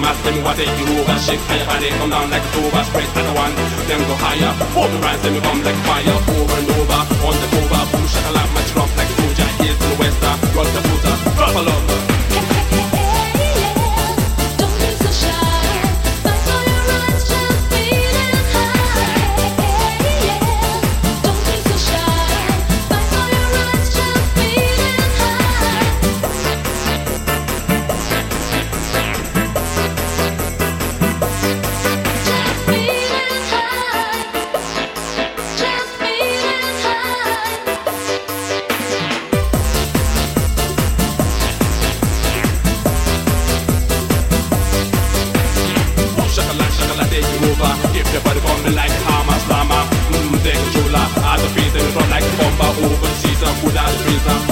tell me what take you over. Shake your body, come down like a tuba. Spread to the one, then go higher. Hold the rise, then we come like fire. Over and over, on the over. Boom, shakalak, match rock like a soldier. East to the west, rock the footer. Drop a lumber. If your body coming like Hamas, Lama, take a chula, out the face and run like a bomber, open season, food out the freezer.